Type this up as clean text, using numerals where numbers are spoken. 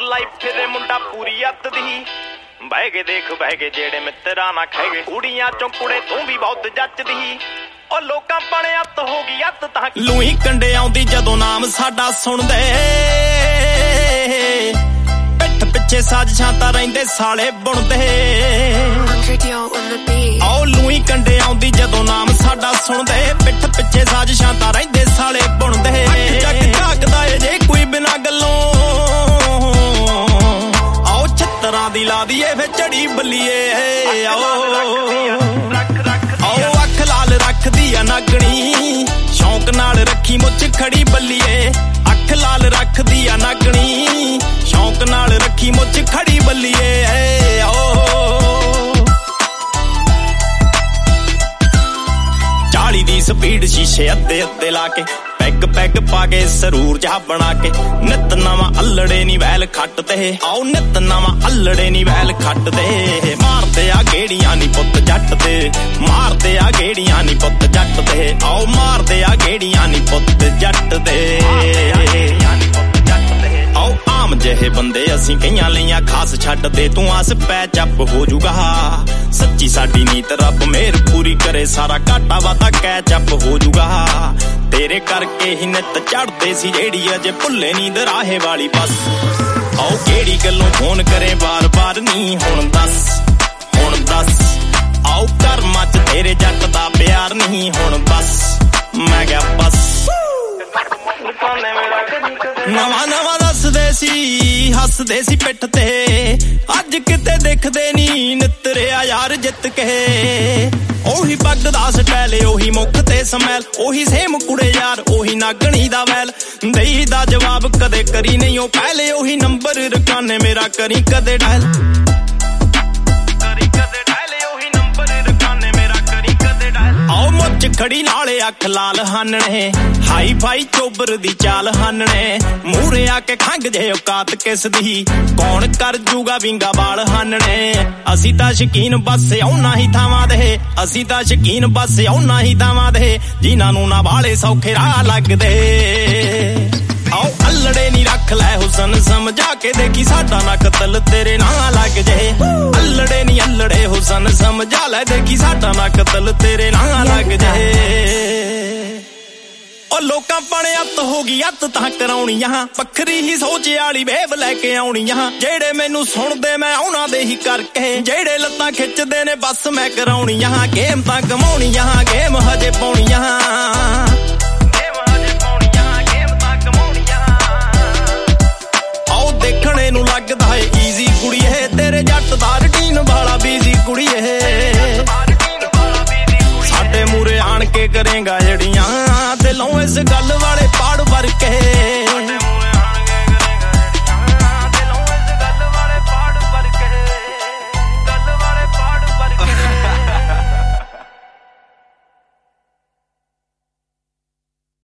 ਲਾਈ ਫਿਰੇ ਮੁੰਡਾ ਪੂਰੀ ਅੱਤ ਦੀ ਬਹਿ ਕੇ ਦੇਖ ਬਹਿ ਕੇ ਜਿਹੜੇ ਮਿੱਤਰਾਂ ਨਾ ਖਹਿ ਗਏ ਕੁੜੀਆਂ ਚੋਂ ਕੁੜੇ ਤੂੰ ਵੀ ਬਹੁਤ ਜੱਚਦੀ ਉਹ ਲੋਕਾਂ ਬਣੇ ਅੱਤ ਹੋ ਗਈ ਅੱਤ ਤਾਂ ਲੂਈ ਕੰਡੇ ਆਉਂਦੀ ਜਦੋਂ ਨਾਮ ਸਾਡਾ ਸੁਣਦੇ ਪਿੱਠ ਪਿੱਛੇ ਸਾਜ਼ਿਸ਼ਾਂ ਤਾਂ ਰਹਿੰਦੇ ਸਾਲੇ ਬੁਣਦੇ ਆਓ ਲੂਈ ਕੰਡੇ ਆਉਂਦੀ ਜਦੋਂ ਨਾਮ ਸਾਡਾ ਸੁਣਦੇ ਪਿੱਠ ਪਿੱਛੇ ਸਾਜ਼ਿਸ਼ਾਂ ਤਾਂ ਰਹਿੰਦੇ ਸਾਲੇ ਬੁਣਦੇ ਜੱਗ ਝਾਕਦਾ ਏ ਜੇ ਕੋਈ ਬਿਨਾਂ ਗੱਲੋਂ ਆਓ ਛੱਤਰਾਂ ਦੀ ਲਾ ਦੀਏ ਫੇ ਝੜੀ ਬੱਲੀਏ ਆਓ ਅੱਖ ਲਾਲ ਰੱਖਦੀ ਆ ਨਾਗਣੀ ਸ਼ੌਂਕ ਨਾਲ ਰੱਖੀ ਮੁੱਛ ਖੜੀ ਬੱਲੀਏ ਅੱਖ ਲਾਲ ਰੱਖਦੀ ਆ ਨਾਗਣੀ ਸ਼ੌਂਕ ਨਾਲ ਰੱਖੀ ਮੁੱਛ ਖੜੀ ਬੱਲੀਏ ਆਓ 40 ਦੀ ਸਪੀਡ ਸ਼ੀਸ਼ੇ ਅੱਧੇ ਅੱਧੇ ਲਾ ਕੇ ਪੈਗ ਪੈਗ ਪਾ ਕੇ ਸਰੂਰ ਜਾ ਬਣਾ ਕੇ ਨਿੱਤ ਨਵਾਂ ਅੱਲੜੇ ਨੀ ਵੈਲ ਖੱਟ ਤੇ ਆਓ ਨਿੱਤ ਨਵਾਂ ਅੱਲੜੇ ਨੀ ਵੈਲ ਖੱਟ ਤੇ ਮਾਰਦੇ ਆ ਗੇੜੀਆਂ ਨੀ ਪੁੱਤ ਜੱਟ ਤੇ ਮਾਰਦੇ ਆ ਗੇੜੀਆਂ ਨੀ ਪੁੱਤ ਜੱਟ ਤੇ ਆਓ ਮਾਰਦੇ ਆ ਗੇੜੀਆਂ ਨੀ ਪੁੱਤ ਜੱਟ ਦੇ ਆਓ ਆਮ ਜਿਹੇ ਬੰਦੇ ਅਸੀਂ ਕਈਆਂ ਲਈਆਂ ਖਾਸ ਛੱਡ ਦੇ ਤੂੰ ਆਸ ਪੈ ਚੱਪ ਹੋ ਜੂਗਾ ਸੱਚੀ ਸਾਡੀ ਨੀਤ ਰੱਬ ਮਿਹਰ ਪੂਰੀ ਕਰੇ ਸਾਰਾ ਘਾਟਾ ਵਾਧਾ ਕੈ ਚੱਪ ਹੋ ਜੂਗਾ ਤੇਰੇ ਕਰਕੇ ਹੀ ਨਿੱਤ ਚੜਦੇ ਸੀ ਜਿਹੜੀ ਅਜੇ ਭੁੱਲੇ ਨੀ ਦਰਾਹੇ ਵਾਲੀ ਬੱਸ ਆਓ ਕਿਹੜੀ ਗੱਲੋਂ ਫੋਨ ਕਰੇ ਬਾਰ-ਬਾਰ ਨਹੀਂ ਹੁਣ ਦੱਸ ਆਓ ਕਰਮਾਂ 'ਚ ਤੇਰੇ ਜੱਟ ਦਾ ਪਿਆਰ ਨਹੀਂ ਹੁਣ ਬਸ ਮੈਂ ਗਿਆ ਬਸ ਨਵਾਂ ਦੱਸਦੇ ਸੀ ਹੱਸਦੇ ਸੀ ਪਿੱਠ ਤੇ ਅੱਜ ਕਿਤੇ ਦਿਖਦੇ ਨੀ ਨਿੱਤਰਿਆ ਯਾਰ ਜਿੱਤ ਕੇ ਉਹੀ ਪੱਗ ਦਾ ਸਟਾਈਲ ਉਹੀ ਮੁੱਖ ਤੇ ਸਮੈਲ ਉਹੀ ਸੇਮ ਕੁੜੇ ਯਾਰ ਉਹੀ ਨਾਗਣੀ ਦਾ ਵੈਲ ਦਈ ਦਾ ਜਵਾਬ ਕਦੇ ਕਰੀ ਨਹੀਂ ਉਹ ਪਹਿਲੇ ਉਹੀ ਨੰਬਰ ਰਕਾਨੇ ਮੇਰਾ ਕਰੀ ਕਦੇ ਡਾਇਲ ਆਓ ਮੁੱਛ ਖੜੀ ਨਾਲੇ ਅੱਖ ਲਾਲ ਹਾਨਣੇ ਹਾਈ ਫਾਈ ਚੋਬਰ ਦੀ ਚਾਲ ਹਾਨਣੇ ਮੂਹਰੇ ਆ ਕੇ ਖੰਗ ਜੇ ਔਕਾਤ ਕਿਸ ਦੀ ਕੌਣ ਕਰ ਜੂਗਾ ਵਿੰਗਾ ਬਾਲ ਹਾਨਣੇ ਅਸੀਂ ਤਾਂ ਸ਼ਕੀਨ ਬਸ ਆਉਣਾ ਹੀ ਥਾਵਾਂ ਦੇ ਅਸੀਂ ਤਾਂ ਸ਼ਕੀਨ ਬਸ ਆਉਣਾ ਹੀ ਥਾਵਾਂ ਦੇ ਜਿਨ੍ਹਾਂ ਨੂੰ ਨਾ ਵਾਲੇ ਸੌਖੇ ਰਾਹ ਲੱਗਦੇ ਆਓ ਅੱਲੜੇ ਨੀ ਰੱਖ ਲੈ ਹੁਸਨ ਸਮਝਾ ਕੇ ਦੇਖੀ ਸਾਡਾ ਨਾ ਕਤਲ ਤੇਰੇ ਨਾਲ ਲੱਗ ਜੇ ਅੱਲੜੇ ਨੀ ਅੱਲੜੇ ਹੁਸਨ ਸਮਝਾ ਲੈ ਦੇਖੀ ਸਾਡਾ ਨਾ ਕਤਲ ਤੇਰੇ ਨਾਲ ਲੱਗ ਜੇ ਉਹ ਲੋਕਾਂ ਬਣੇ ਅੱਤ ਹੋ ਗਈ ਅੱਤ ਤਾਂ ਕਰਾਉਣੀਆਂ ਵੱਖਰੀ ਹੀ ਸੋਚ ਵਾਲੀ ਵੇਵ ਲੈ ਕੇ ਆਉਣੀਆਂ ਜਿਹੜੇ ਮੈਨੂੰ ਸੁਣਦੇ ਮੈਂ ਉਹਨਾਂ ਦੇ ਹੀ ਕਰਕੇ ਜਿਹੜੇ ਲੱਤਾਂ ਖਿੱਚਦੇ ਨੇ ਬਸ ਮੈਂ ਕਰਾਉਣੀਆਂ ਗੇਮ ਤਾਂ ਕਮਾਉਣੀਆਂ ਗੇਮ ਹਜੇ ਪਾਉਣੀਆਂ ਦੇਖਣੇ ਨੂੰ ਲੱਗਦਾ ਏ ਈਜ਼ੀ ਕੁੜੀਏ ਤੇਰੇ ਜੱਟ ਦਾ ਰੂਟੀਨ ਵਾਲਾ ਬੀਜ਼ੀ ਕੁੜੀਏ ਸਾਡੇ ਮੂਰੇ ਆਣ ਕੇ ਕਰੇਗਾ ਜੜੀਆਂ ਦਿਲੋਂ ਇਸ ਗੱਲ ਵਾਲੇ